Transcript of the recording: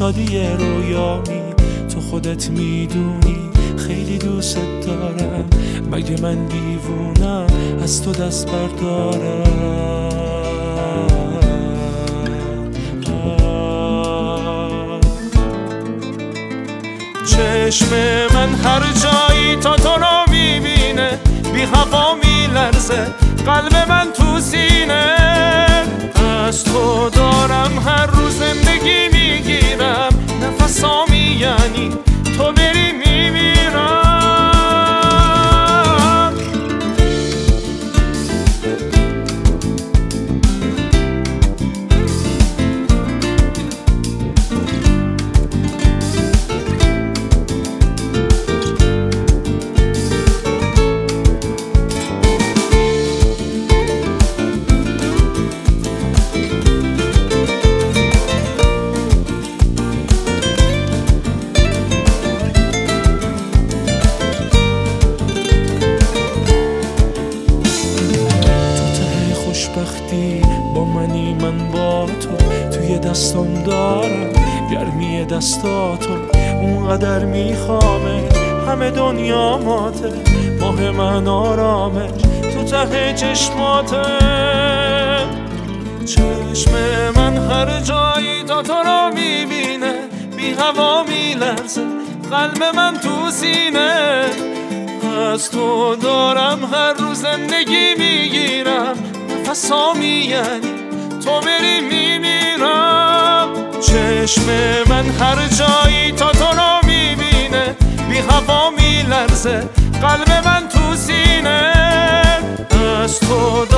شادی رویامی، تو خودت میدونی خیلی دوست دارم. مگه من دیوونم از تو دست بردارم؟ چشم من هر جایی تا تو رو میبینه، بی هوا میلرزه قلب من تو سینه. از تو دارم هر روز زندگی میگیرم، نفسامی یعنی تو بری میمیرم. خوشبختی با منی، من با تو توی دستم دارم گرمی دستاتو. اونقدر میخوامه همه دنیا ماته، ماه من آرامش تو ته چشماته. چشم من هر جایی تا تو رو میبینه، بی هوا میلرزه قلب من تو سینه. از تو دارم هر روز زندگی میگیرم، نفسامی یعنی تو بری میمیرم. چشم من هر جایی تا تو رو میبینه، بی هوا میلرزه قلب من تو سینه. از تو